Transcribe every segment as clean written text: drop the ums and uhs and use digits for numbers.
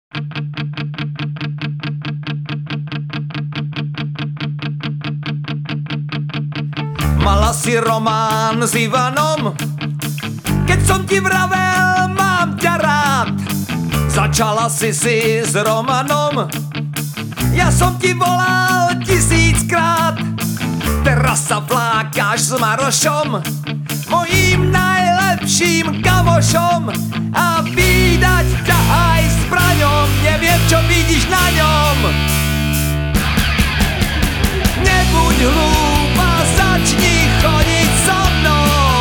Mala si román s Ivanom, keď som ti vravel, mám ťa rád. Začala si s Romanom, ja som ti volal 1000-krát. Teraz sa flákaš s Marošom, mojím najlepším kamošom. A vídať ťa aj s Braňom, neviem čo vidíš na ňom. Nebuď hlúpa, začni chodiť so mnou.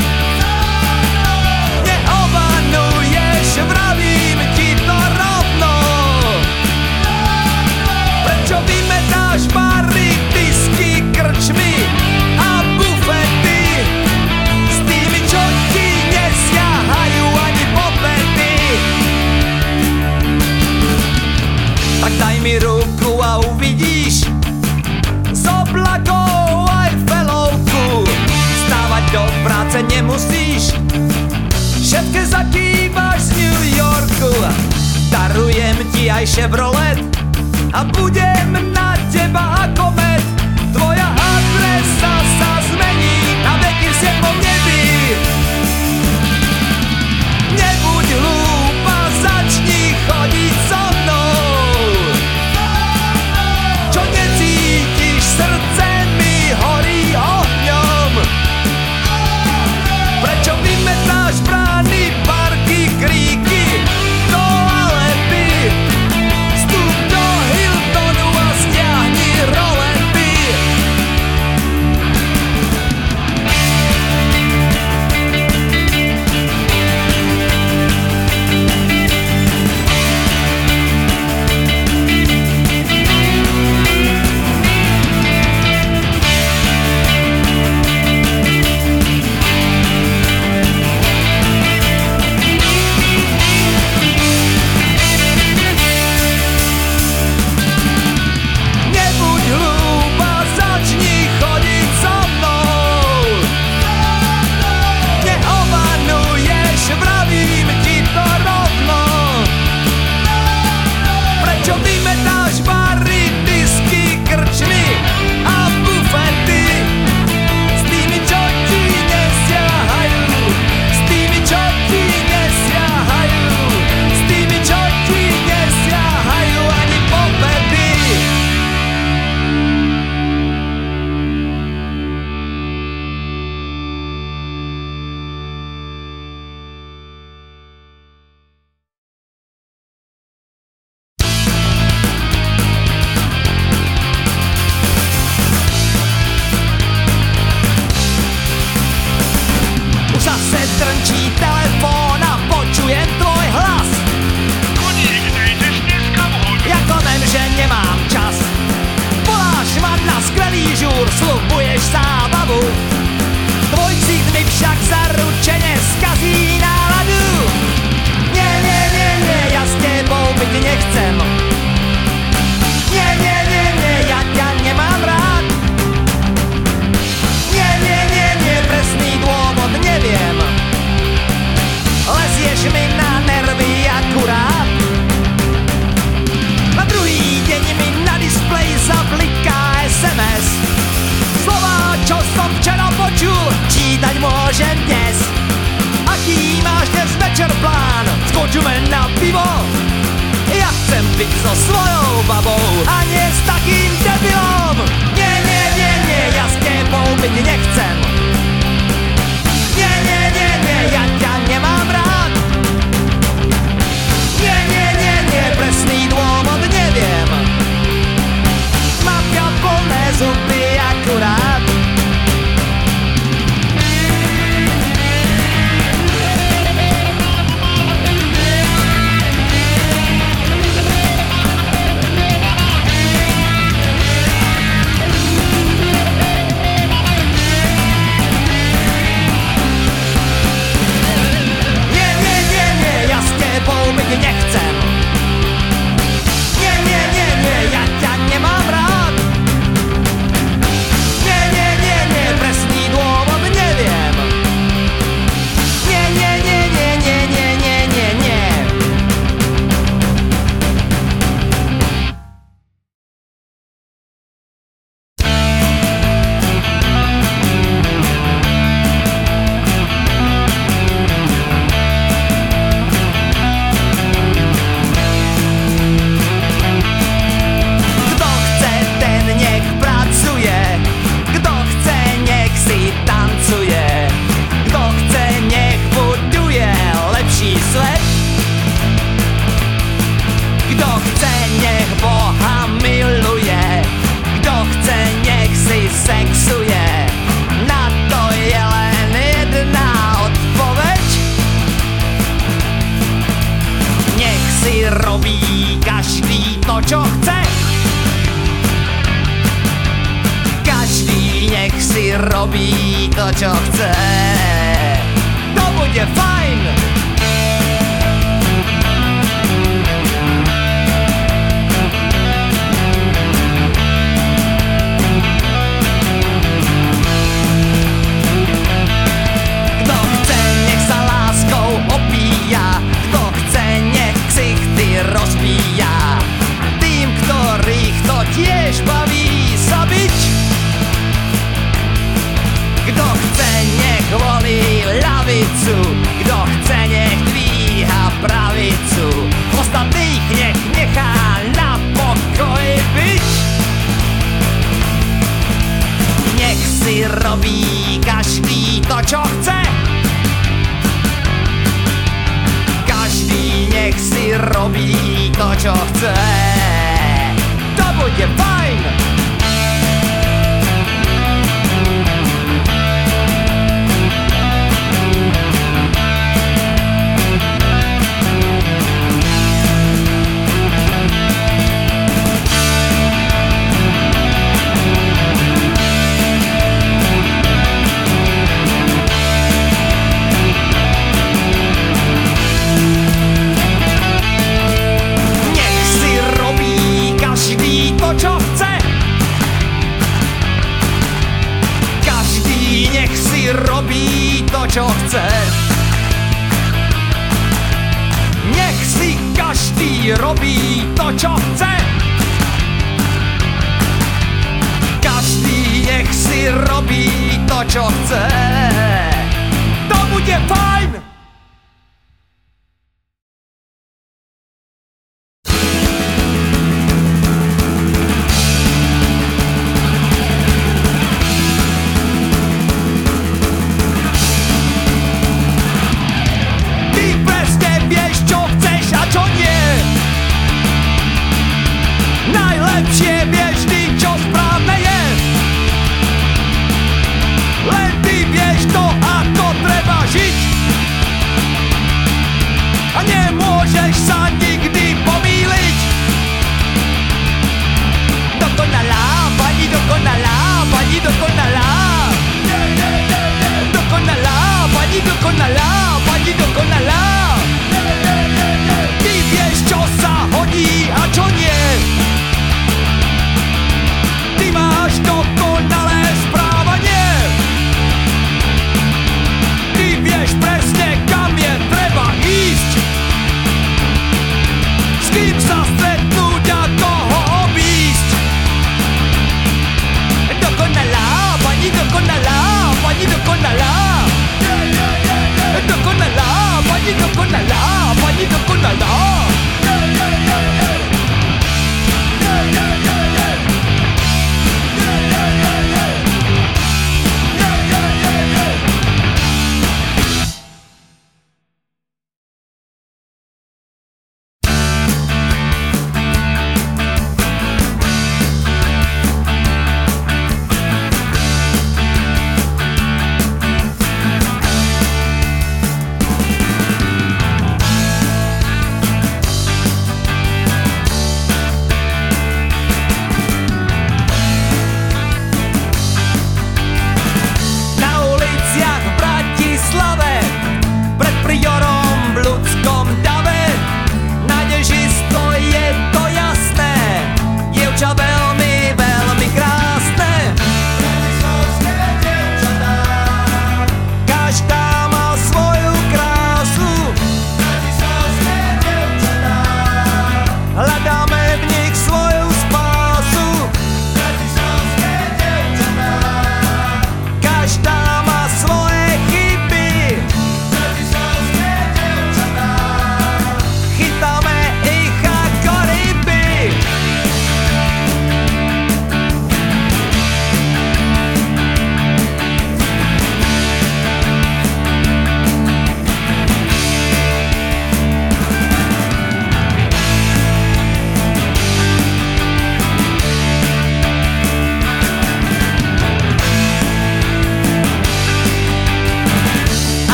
Neobanuješ, vravím ti to rovno. Prečo vymetáš bary, whisky, krčmy a bufety s tými, čo ti nesiahajú ani po pety? Tak daj mi ruku a uvidíš z oblakov aj felovku. Stávať do práce nemusíš, šéfke zakývaš z New Yorku. Darujem ti aj Chevrolet a budem na teba ako med. Tvoja adresa sa zmení na veky v 7. nebi. Nebuď hlúpa, začni chodiť so mnou. Čo necítiš, srdce mi horí ohňom. Prečo vymetáš brány, parky, kríky, toalety? Vstup do Hiltonu a stiahni rolety. Nebuď hlúpa, začni chodiť so mnou. Neobanuješ, vravím ti to rovno. Prečo vymetáš bary, whisky, krčmy a bufety s tými, čo ti nesiahajú, s tými, čo ti nesiahajú, s tými, čo ti nesiahajú ani po pety? Už zase trnčí telefón a počujem tvoj hlas. Koník, nejdeš dneska von? Jako viem, že nemám čas. Voláš ma na skvelý žúr, slubuješ zábavu. Tvoj ksich mi však zaručene skazí náladu. Nie, nie, nie, nie, ja s tebou byť nechcem. Nie, nie, nie, nie, ja ťa nemám rád. Nie, nie, nie, nie, presný dôvod neviem. Lezieš mi na nervy akurát. Na druhý deň mi na displeji zabliká SMS. Slová, čo som včera počul, čítať môžem dnes. Aký máš dnes večer plán? Skočíme na pivo. Ja chcem byť so svojou babou a nie s takým debilom. Nie, nie, nie, nie, ja s tebou byť nechcem. Nie, nie, nie, nie, ja ťa nemám rád. Nie, nie, nie, nie, presný dôvod neviem. Mám ťa plné zuby akurát. robí každý to, čo chce. Každý nech si robí to, čo chce. To bude fajn. Rozbíja tým, ktorých to tiež baví sa byť. Kto chce, nech volí ľavicu, kto chce, nech dvíha pravicu, ostatných nech nechá na pokoji byť. Nech si robí každý to, čo chce. Nech si robí to, čo chce. To bude fajn. Robí to, čo chce. Nech si každý robí to, čo chce. Každý nech si robí to, čo chce. To bude fajn.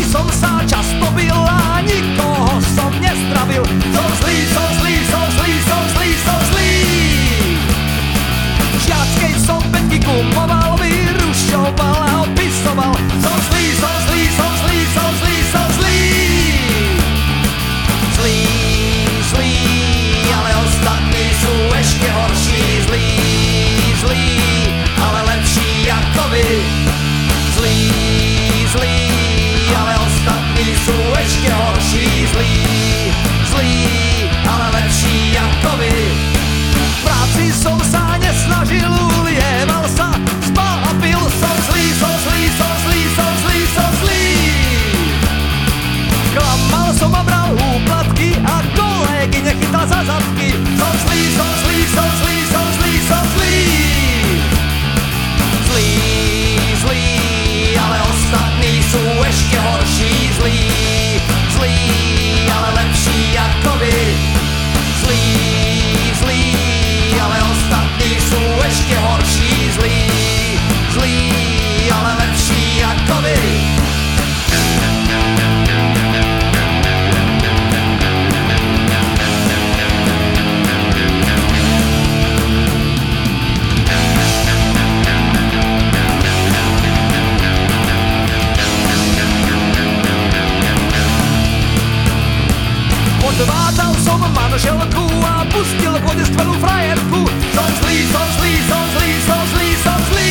som sa často bil a nikoho som nezdravil. Som zlý, som zlý, som zlý, som zlý, som zlý. V žiackej som pätky gumoval, vyrušoval a opisoval. Som zlý, som zlý, som zlý, som zlý, som zlý. Zlý, zlý, ale ostatní sú ešte horší. Zlý, zlý, ale lepší ako vy. Zlý, zlý, ale ostatní sú ešte horší. Zlý, zlý, ale lepší ako vy. V práci som sa nesnažil, ulieval sa, spal a pil. Som zlý, som zlý, som zlý, som zlý, som zlý. Klamal som a bral úplatky a kolegy nechytal za zadky. Som zlý, som zlý, som zlý, som zlý, som zlý. Zlý, zlý, ale ostatní sú ešte horší. Zlý, zlý, ale lepší ako vy. Zlý, zlý, ale ostatní sú ešte horší. Zlý, zlý, ale lepší ako vy. Odvádzal som manželku a pustil k vode skvelú frajerku. Som zlý, som zlý, som zlý, som zlý, som zlý.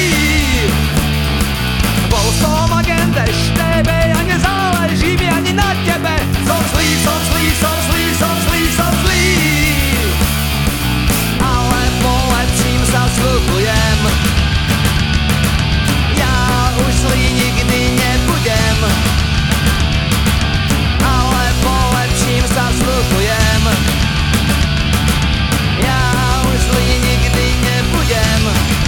Bol som agent EŠTB a nezáleží mi ani na tebe. Som zlý, som zlý, som zlý, som zlý, som zlý. Ale polepším sa, sľubujem. Ja už zlý nikdy nebudem. Ale polepším sa, sľubujem. Ja už zlý nikdy nebudem.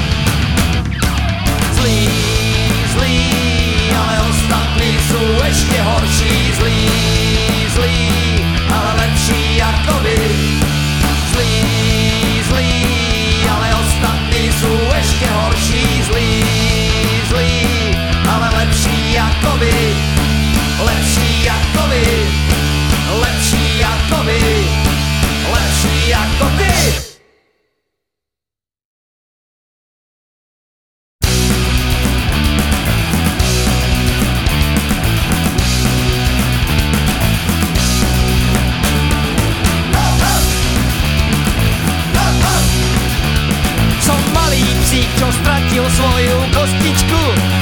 Zlý, zlý, ale ostatní sú ešte horší. Zlý, zlý, ale lepší ako vy. Zlý, zlý, ale ostatní sú ešte horší. Zlý, zlý, ale lepší ako vy. Lepší ako vy. Lepší ako vy. Lepší ako ty. Som malý psík, čo stratil svoju kostičku.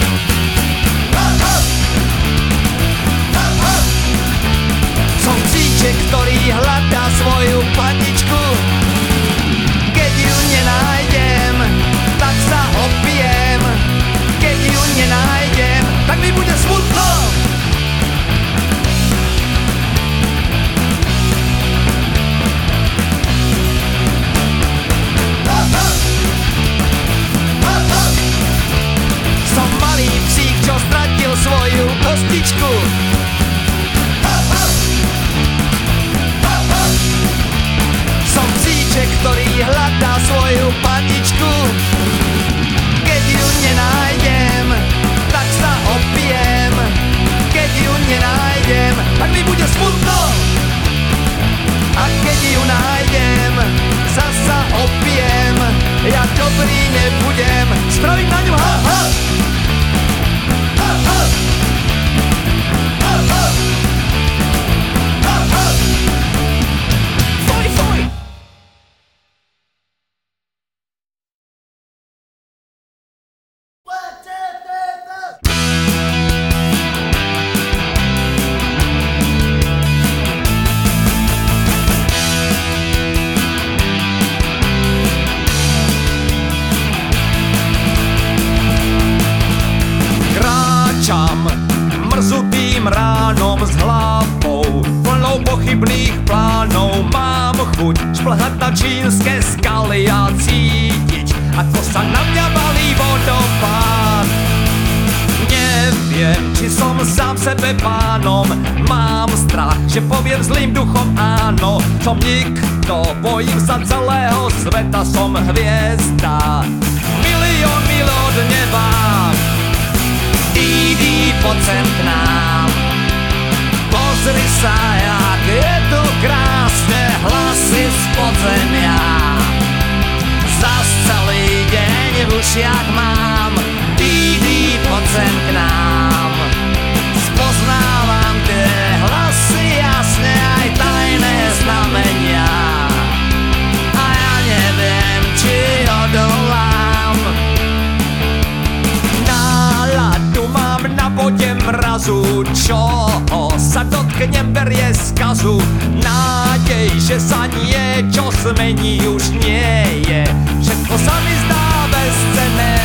Som psíček, ktorý hľadá svoju patičku. Keď ju nenájdem, tak sa opijem. Keď ju nenájdem, tak mi bude smutno. Som malý psík, čo stratil svoju kostičku. Som psíček, ktorý hľadá svoju patičku. Keď ju nenájdem, tak sa opijem. Keď ju nenájdem, tak mi bude smutno. A keď ju nájdem, zasa opijem. Ja dobrý nebudem, spravím na ňu ha-ha. Ha-ha. Ha-ha. Ha-ha. Foj, foj. Mrzutým ránom s hlavou plnou pochybných plánov. Mám chuť šplhať na čínske skaly a cítiť, ako sa na mňa valí vodopád. Neviem, či som sám sebe pánom. Mám strach, že poviem zlým duchom áno. Som nikto, bojím sa celého sveta. Som hviezda, milión mil od neba. Poď sem k nám, spodem ja. Zas celý deň v ušiach mám, poď sem k nám. Spoznávam tie hlasy jasne, aj tajné znamenia. A ja neviem, či odolám. Náladu mám na bode mrazu, čoho sa dotknem, berie skazu. Nádej, že sa niečo zmení, už nie je. Všetko sa mi zdá bezcenné.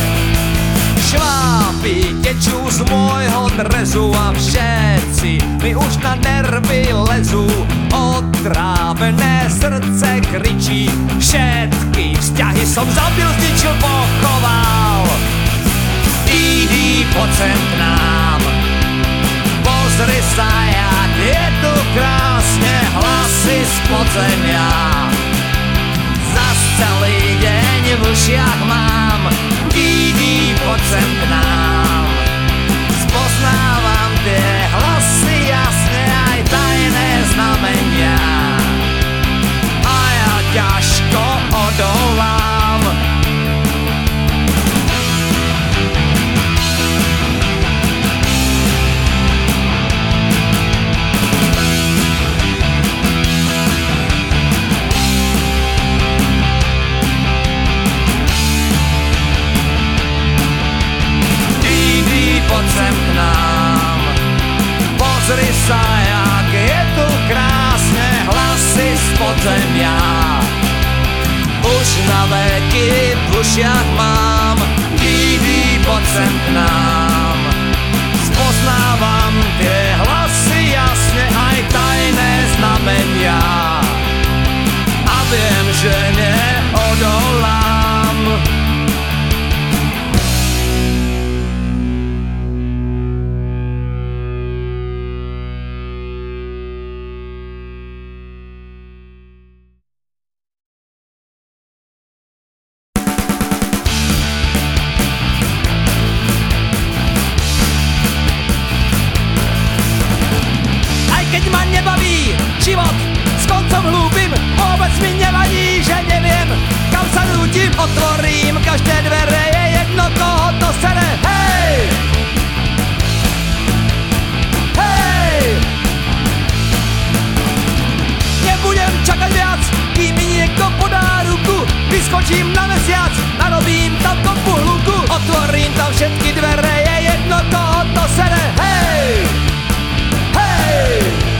Šváby tečú z môjho drezu a všetci mi už na nervy lezú. Otrávené srdce kričí, všetky vzťahy som zabil, zničil, pochoval. Poď sem k nám, pozri sa, jak je tu krásne, hlasy z podzemia. Zas celý deň v ušiach mám, poď sem k nám. Spoznávam tie hlasy jasne, aj tajné znamenia. A ja ťažko odolám. Poď sem k nám, pozri sa, jak je tu krásne, hlasy z podzemia. Už na veky v ušiach mám, poď sem k nám. Spoznávam tie hlasy jasne, aj tajné znamenia. A viem, že neodolám. Život s koncom hlúpym, vôbec mi nevadí, že neviem, kam sa nutím. Otvorím každé dvere, je jedno, koho to sere. Hej! Hej! Nebudem čakať viac, kým mi niekto podá ruku. Vyskočím na mesiac, narobím tam kopu hluku. Otvorím tam všetky dvere, je jedno, koho to sere. Hej! Hej!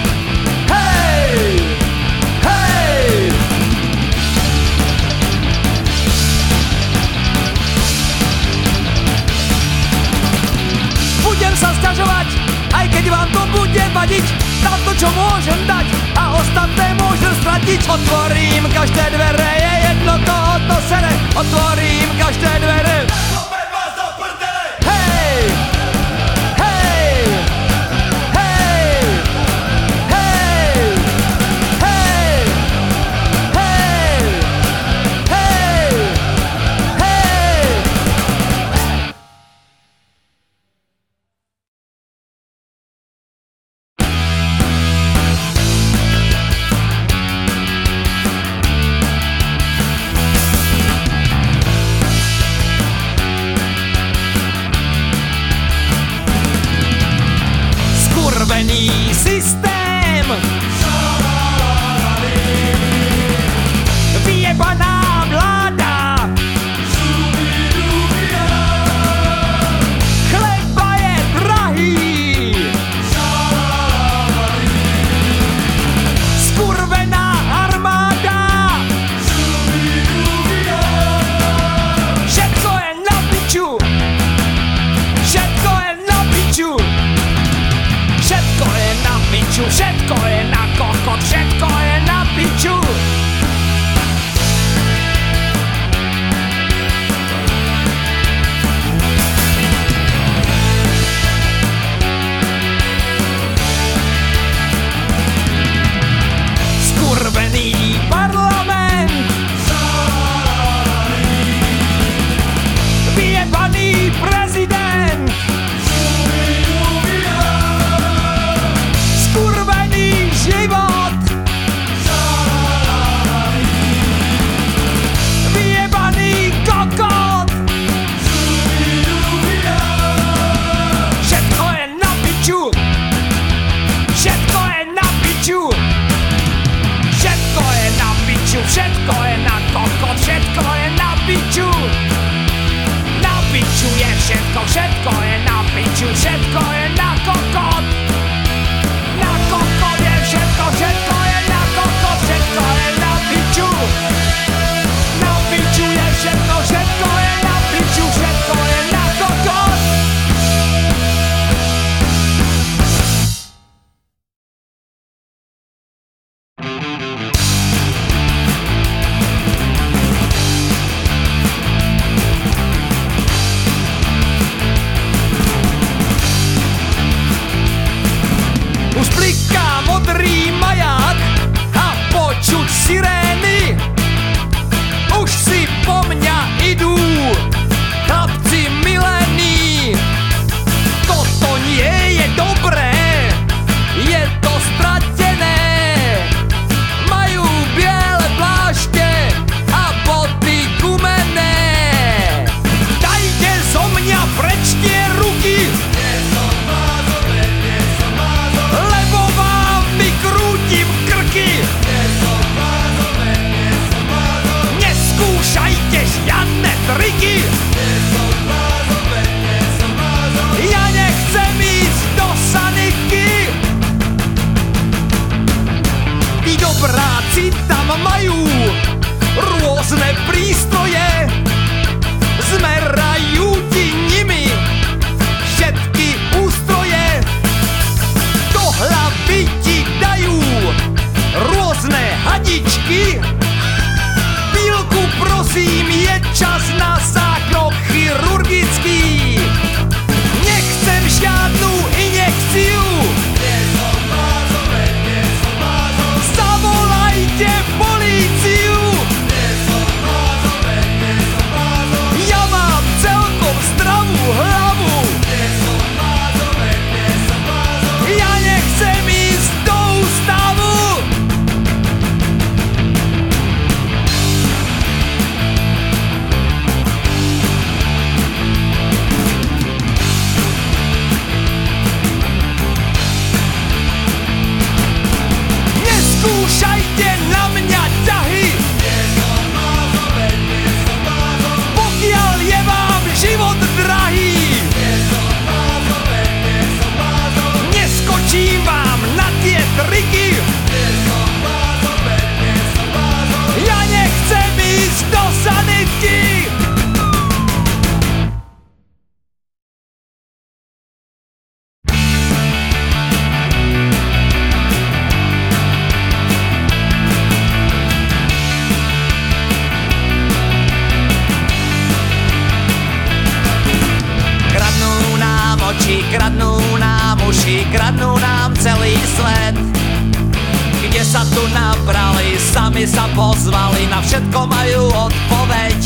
Budem sa sťažovať, aj keď vám to bude vadiť. Dám to, čo môžem dať, a ostatné môžem stratiť. Otvorím každé dvere, je jedno, koho to sere. Otvorím každé dvere. Hej! Hej! Hej! Hej! Hej! Hej! Hej! Hej! Skurvený systém, vyjebaná vláda, chleba je drahý, skurvená armáda, všetko je na piču, všetko je na piču. Všetko je na piču, všetko je na kokot, všetko je na piču. Skurvený parlament, vyjebaný prezident, skurvený všetko, všetko je na piču, všetko je na kokot. Na kokot je všetko, všetko je na kokot, všetko je na piču. Na piču je všetko, všetko je na piču, všetko je na kokot. Už bliká modrý maják a počuť sirény. Už si po mňa idú chlapci milení. Toto nie je dobré, je to stratené. Majú biele plášte a boty gumené. Dajte zo mňa preč tie ruky, lebo vám vykrútim krky. Neskúšajte žiadne triky. Ja nechcem ísť do saniky. Tí dobráci tam majú rôzne prístroje, zmerajú ti nimi všetky ústroje. Do hlavy ti dajú rôzne hadičky. Pílku prosím, je čas na zákrok chirurgický. Nechcem žiadnu injekciu. Zavolajte políciu. Ja mám celkom zdravú hlavu. Ja nechcem ísť do ústavu. Neskúšajte na mňa ťahy, pokiaľ je vám život drahý. Neskočím vám na tie triky. Ja nechcem ísť do sanitky. Kradnú nám oči, kradnú nám uši, kradnú nám celý svet. Kde sa tu nabrali, sami sa pozvali, na všetko majú odpoveď.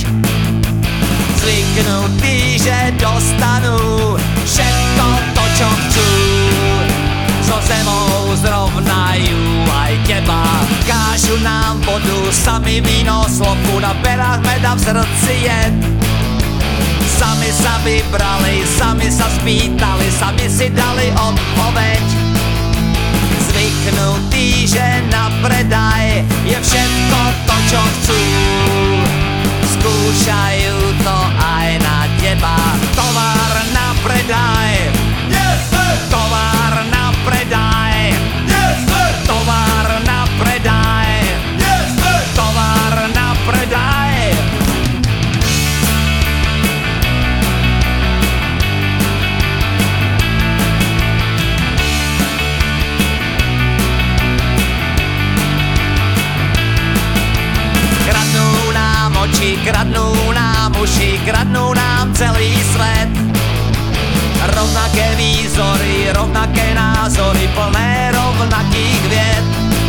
Zvyknutí, že dostanú všetko to, čo chcú. So zemou zrovnajú aj teba. Kážu nám vodu, sami víno, slopu, na perách meda, v srdci jed. Sami sa vybrali, sami sa spýtali, sami si dali odpoveď. Zvyknutí, že na predaj je všetko to, čo chcú. Skúšajú to aj na teba. Tovar na predaj. Tovar na predaj. Tovar na predaj. Tovar na predaj. Kradnú nám oči, kradnú nám uši, kradnú nám celý svet. Rovnaké výzory, rovnaké názory, plné rovnakých vied.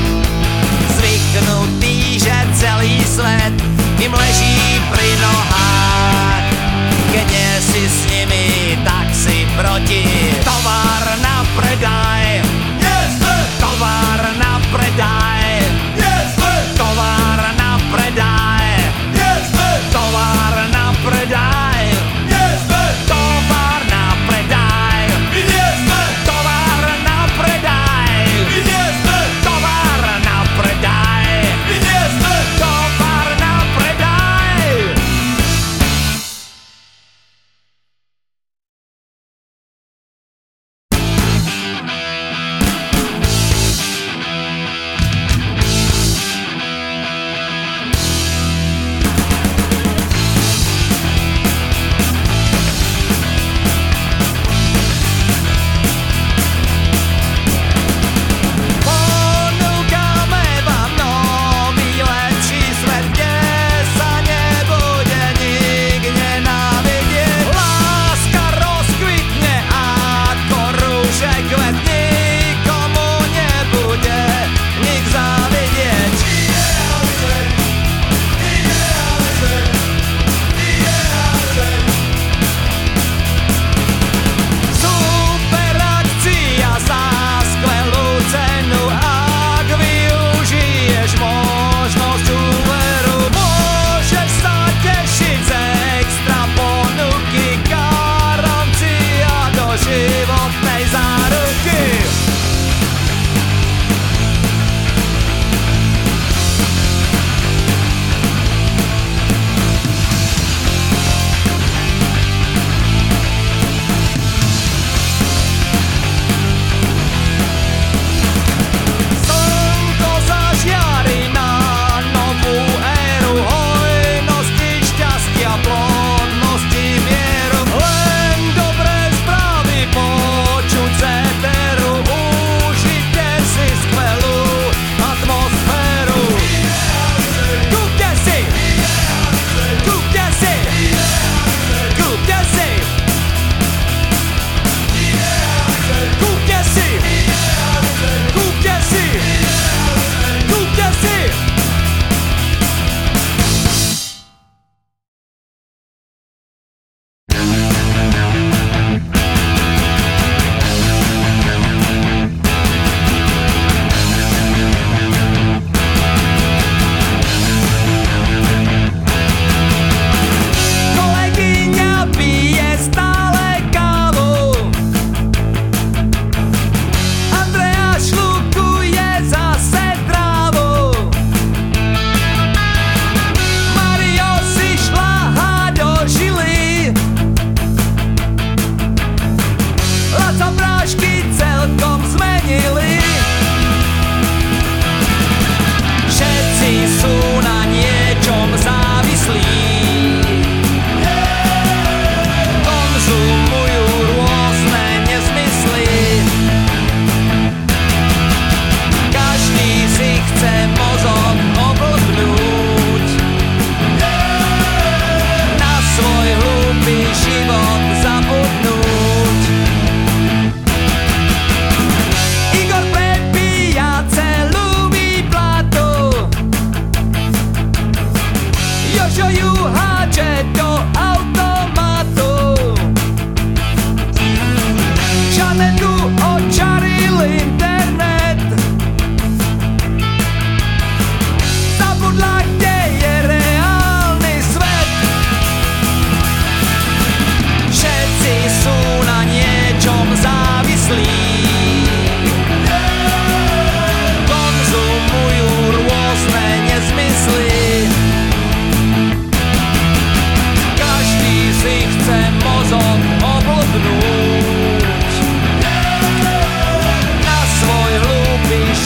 Zvyknutí, že celý svet im leží pri nohách. Keď nie si s nimi, tak si proti. Tovar na predaj. Tovar na predaj. Tovar na predaj. Tovar na predaj. Tovar na predaj. Tovar na predaj. Tovar na predaj. Tovar na predaj.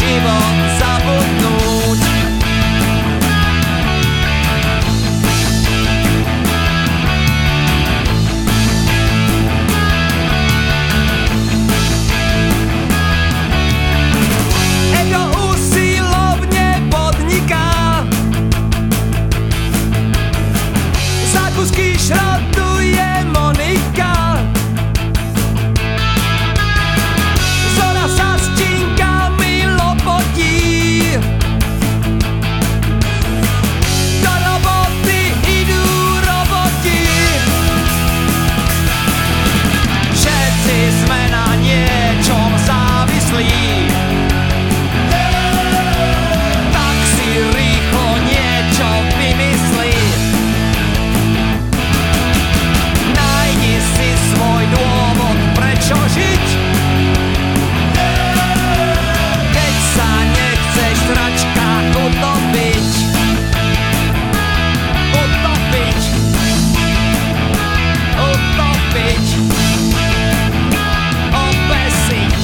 pivo zabudnúť. Ego usilovne podniká, zákusky šrotuje Monika. Zora sa s činkami lopotí, do roboty idú roboti. Všetci sme na niečom závislí, tak si rýchlo niečo vymyslí. Nájdi si svoj dôvod, prečo žiť, keď sa nechceš v hračkách utopiť. Utopiť, utopiť, obesiť.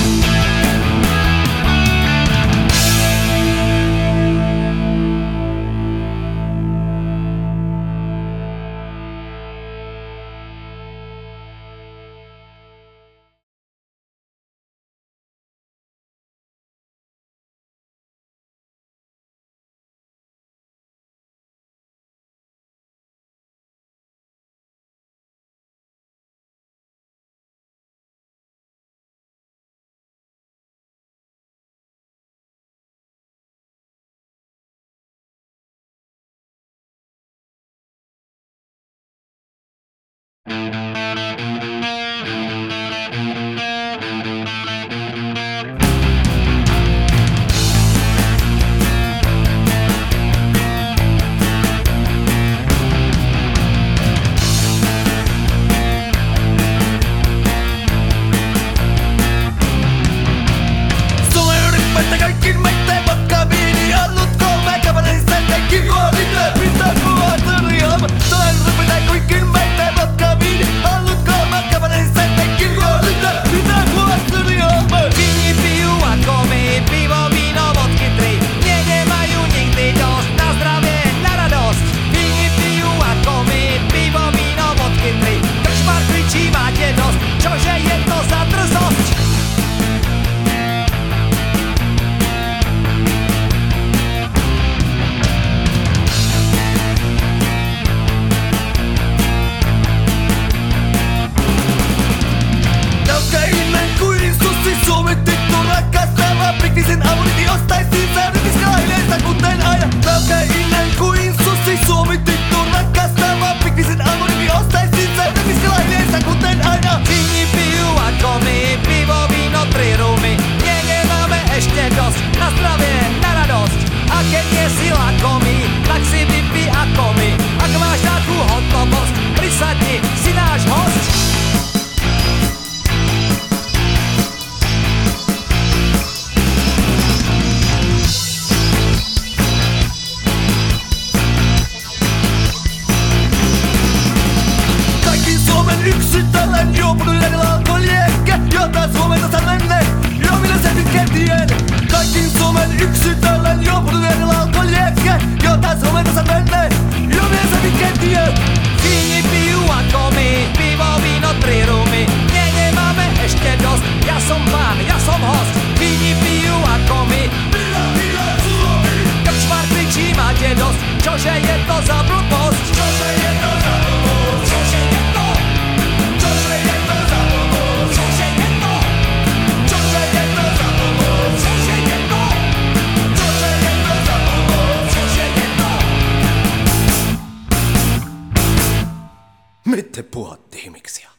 Mitte puhutte himiksia.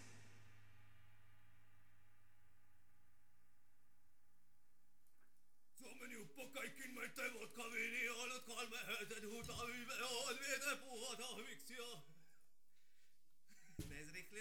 Suomen juppo kaikkin meitä vodka viini, olet kolme höötet huutaa viime, on viete puhuta himiksia.